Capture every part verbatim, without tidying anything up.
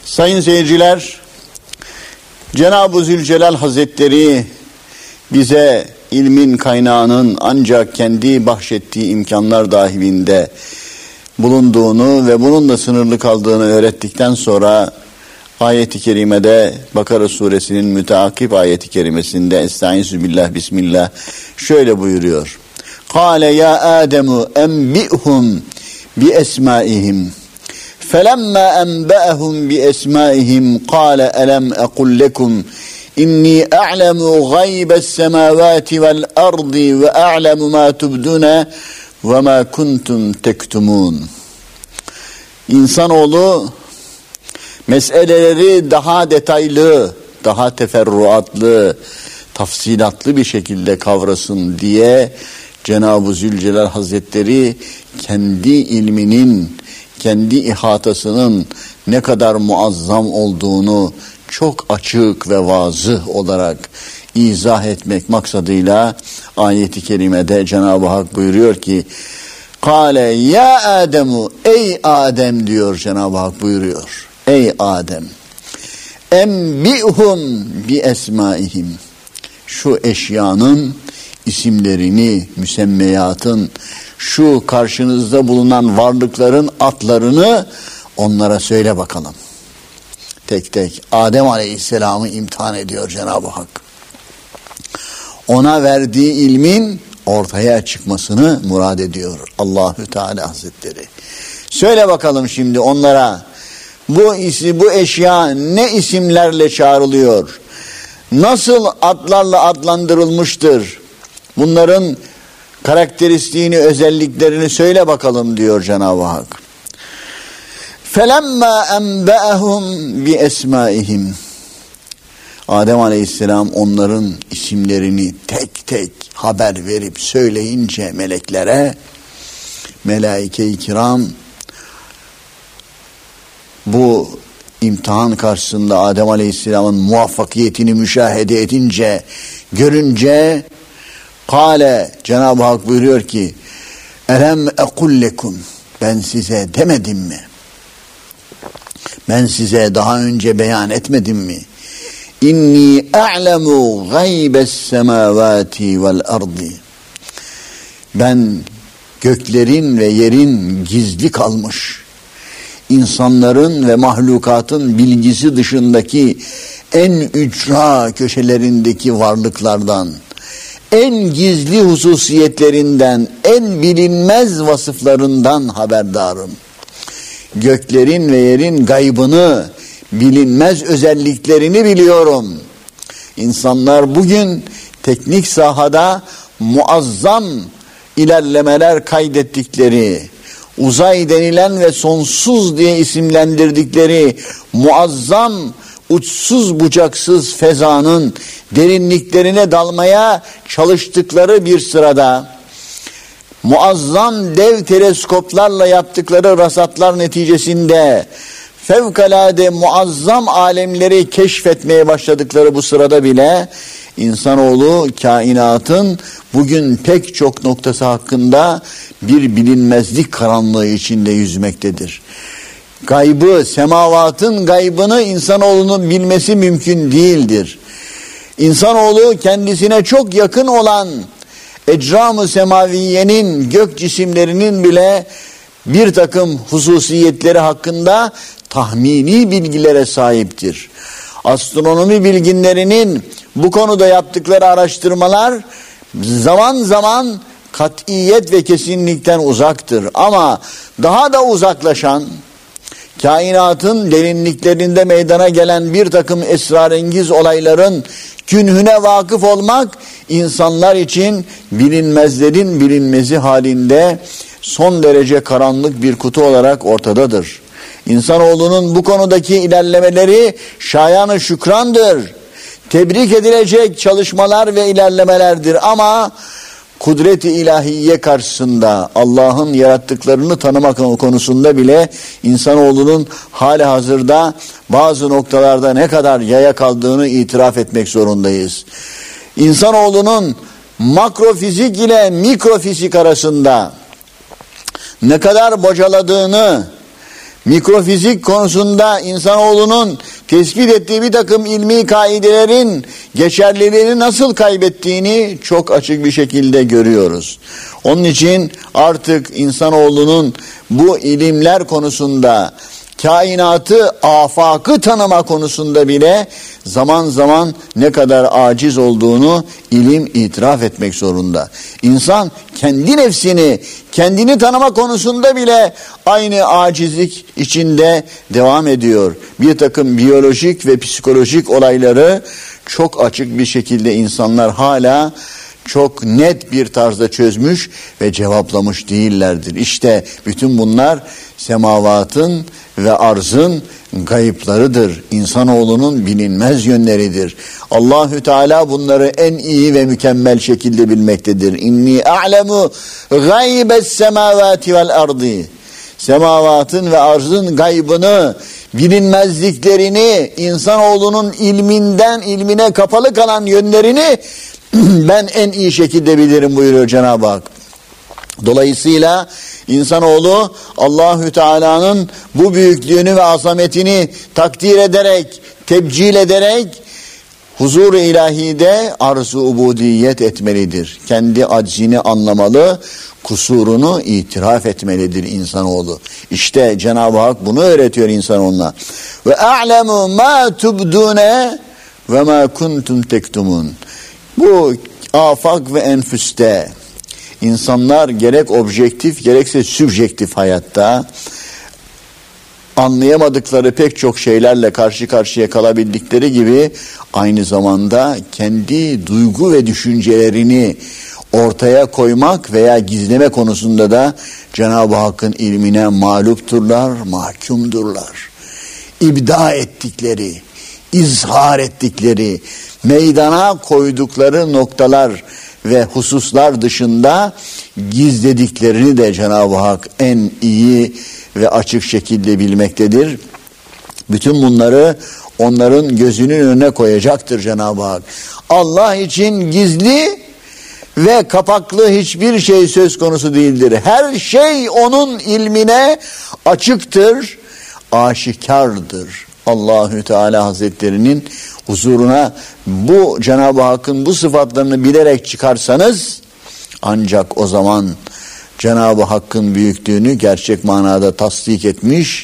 Sayın seyirciler, Cenab-ı Zülcelal Hazretleri bize ilmin kaynağının ancak kendi bahşettiği imkanlar dahilinde bulunduğunu ve bununla sınırlı kaldığını öğrettikten sonra ayet-i kerimede, Bakara suresinin müteakip ayet-i kerimesinde Estaizu billah bismillah şöyle buyuruyor. Kâle ya Âdemu enbi'hum bi esmaihim. فَلَمَّا أَنْبَأَهُمْ بِأَسْمَائِهِمْ قَالَ أَلَمْ أَقُلْ لَكُمْ إِنِّي أَعْلَمُ غَيْبَ السَّمَاوَاتِ وَالْأَرْضِ وَأَعْلَمُ مَا تُبْدُونَ وَمَا كُنْتُمْ تَكْتُمُونَ. İnsanoğlu meseleleri daha detaylı, daha teferruatlı, tafsilatlı bir şekilde kavrasın diye Cenab-ı Zülcelal Hazretleri kendi ilminin, kendi ihatasının ne kadar muazzam olduğunu çok açık ve vazıh olarak izah etmek maksadıyla ayet-i kerimede Cenab-ı Hak buyuruyor ki Kâle ya Ademu, ey Adem diyor Cenab-ı Hak buyuruyor. Ey Adem, enbi'hum bi esmaihim. Şu eşyanın isimlerini, müsemmeyatın, şu karşınızda bulunan varlıkların adlarını onlara söyle bakalım. Tek tek Adem Aleyhisselam'ı imtihan ediyor Cenab-ı Hak. Ona verdiği ilmin ortaya çıkmasını murad ediyor Allahü Teala Hazretleri. Söyle bakalım şimdi onlara bu isi, bu eşya ne isimlerle çağrılıyor? Nasıl adlarla adlandırılmıştır? Bunların karakteristiğini, özelliklerini söyle bakalım diyor Cenab-ı Hak. فَلَمَّا أَنْبَأَهُمْ بِأَسْمَائِهِمْ. Adem Aleyhisselam onların isimlerini tek tek haber verip söyleyince meleklere, melaike-i kiram bu imtihan karşısında Adem Aleyhisselam'ın muvaffakiyetini müşahede edince, görünce Kale, Cenab-ı Hak buyuruyor ki Elem ekul lekum, ben size demedim mi? Ben size daha önce beyan etmedim mi? İnni a'lemu gaybes semavati vel ardi. Ben göklerin ve yerin gizli kalmış, insanların ve mahlukatın bilgisi dışındaki en ücra köşelerindeki varlıklardan, en gizli hususiyetlerinden, en bilinmez vasıflarından haberdarım. Göklerin ve yerin gaybını, bilinmez özelliklerini biliyorum. İnsanlar bugün teknik sahada muazzam ilerlemeler kaydettikleri, uzay denilen ve sonsuz diye isimlendirdikleri muazzam uçsuz bucaksız fezanın derinliklerine dalmaya çalıştıkları bir sırada muazzam dev teleskoplarla yaptıkları rasatlar neticesinde fevkalade muazzam alemleri keşfetmeye başladıkları bu sırada bile insanoğlu kainatın bugün pek çok noktası hakkında bir bilinmezlik karanlığı içinde yüzmektedir. Gaybı, semavatın gaybını insanoğlunun bilmesi mümkün değildir. İnsanoğlu kendisine çok yakın olan ecram-ı semaviyenin, gök cisimlerinin bile bir takım hususiyetleri hakkında tahmini bilgilere sahiptir. Astronomi bilginlerinin bu konuda yaptıkları araştırmalar zaman zaman kat'iyet ve kesinlikten uzaktır. Ama daha da uzaklaşan, kainatın derinliklerinde meydana gelen bir takım esrarengiz olayların künhüne vakıf olmak, insanlar için bilinmezlerin bilinmezi halinde son derece karanlık bir kutu olarak ortadadır. İnsanoğlunun bu konudaki ilerlemeleri şayan-ı şükrandır. Tebrik edilecek çalışmalar ve ilerlemelerdir ama kudret-i ilahiye karşısında Allah'ın yarattıklarını tanımak konusunda bile insanoğlunun hali hazırda bazı noktalarda ne kadar yaya kaldığını itiraf etmek zorundayız. İnsanoğlunun makrofizik ile mikrofizik arasında ne kadar bocaladığını, mikrofizik konusunda insanoğlunun tespit ettiği bir takım ilmi kaidelerin geçerliliğini nasıl kaybettiğini çok açık bir şekilde görüyoruz. Onun için artık insanoğlunun bu ilimler konusunda, kainatı, afakı tanıma konusunda bile zaman zaman ne kadar aciz olduğunu ilim itiraf etmek zorunda. İnsan kendi nefsini, kendini tanıma konusunda bile aynı acizlik içinde devam ediyor. Bir takım biyolojik ve psikolojik olayları çok açık bir şekilde insanlar hala çok net bir tarzda çözmüş ve cevaplamış değillerdir. İşte bütün bunlar semavatın ve arzın gayıplarıdır. İnsanoğlunun bilinmez yönleridir. Allahü Teala bunları en iyi ve mükemmel şekilde bilmektedir. İnni a'lemu gaybes semavati vel ardi. Semavatın ve arzın gaybını, bilinmezliklerini, insanoğlunun ilminden ilmine kapalı kalan yönlerini ben en iyi şekilde bilirim buyuruyor Cenab-ı Hak. Dolayısıyla insanoğlu Allahü Teala'nın bu büyüklüğünü ve azametini takdir ederek, tebcil ederek huzur-u ilahide arz-ı ubudiyet etmelidir. Kendi aczini anlamalı, kusurunu itiraf etmelidir insanoğlu. İşte Cenab-ı Hak bunu öğretiyor insanoğluna. Ve a'lemu ma tubdune ve ma kuntum tektumun. Bu afak ve enfüste insanlar gerek objektif gerekse sübjektif hayatta anlayamadıkları pek çok şeylerle karşı karşıya kalabildikleri gibi aynı zamanda kendi duygu ve düşüncelerini ortaya koymak veya gizleme konusunda da Cenab-ı Hakk'ın ilmine mağlupturlar, mahkumdurlar. İbda ettikleri, izhar ettikleri, meydana koydukları noktalar ve hususlar dışında gizlediklerini de Cenab-ı Hak en iyi ve açık şekilde bilmektedir. Bütün bunları onların gözünün önüne koyacaktır Cenab-ı Hak. Allah için gizli ve kapaklı hiçbir şey söz konusu değildir. Her şey onun ilmine açıktır, aşikardır. Allahü Teala Hazretlerinin huzuruna bu Cenab-ı Hakk'ın bu sıfatlarını bilerek çıkarsanız ancak o zaman Cenab-ı Hakk'ın büyüklüğünü gerçek manada tasdik etmiş,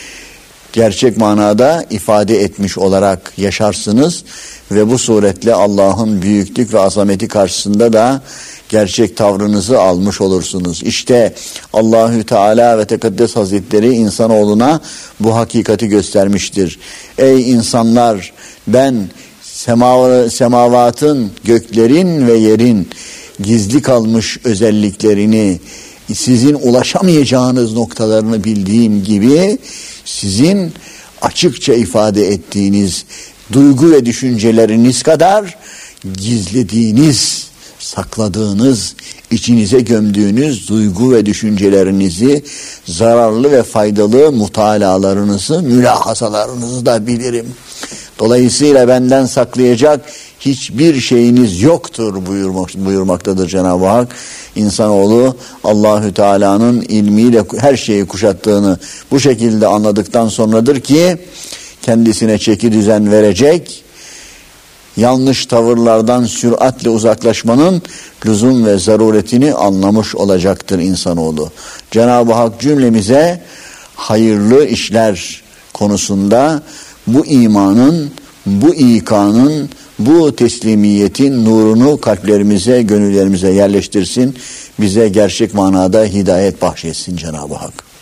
gerçek manada ifade etmiş olarak yaşarsınız ve bu suretle Allah'ın büyüklük ve azameti karşısında da gerçek tavrınızı almış olursunuz. İşte Allahü Teala ve Tekaddes Hazretleri insanoğluna bu hakikati göstermiştir. Ey insanlar, ben sema, semavatın, göklerin ve yerin gizli kalmış özelliklerini, sizin ulaşamayacağınız noktalarını bildiğim gibi sizin açıkça ifade ettiğiniz duygu ve düşünceleriniz kadar gizlediğiniz, sakladığınız, içinize gömdüğünüz duygu ve düşüncelerinizi, zararlı ve faydalı mutalalarınızı, mülahazalarınızı da bilirim. Dolayısıyla benden saklayacak hiçbir şeyiniz yoktur buyurmak, buyurmaktadır Cenab-ı Hak. İnsanoğlu Allahü Teala'nın ilmiyle her şeyi kuşattığını bu şekilde anladıktan sonradır ki kendisine çeki düzen verecek, yanlış tavırlardan süratle uzaklaşmanın lüzum ve zaruretini anlamış olacaktır insanoğlu. Cenab-ı Hak cümlemize hayırlı işler konusunda bu imanın, bu ikanın, bu teslimiyetin nurunu kalplerimize, gönüllerimize yerleştirsin. Bize gerçek manada hidayet bahşetsin Cenab-ı Hak.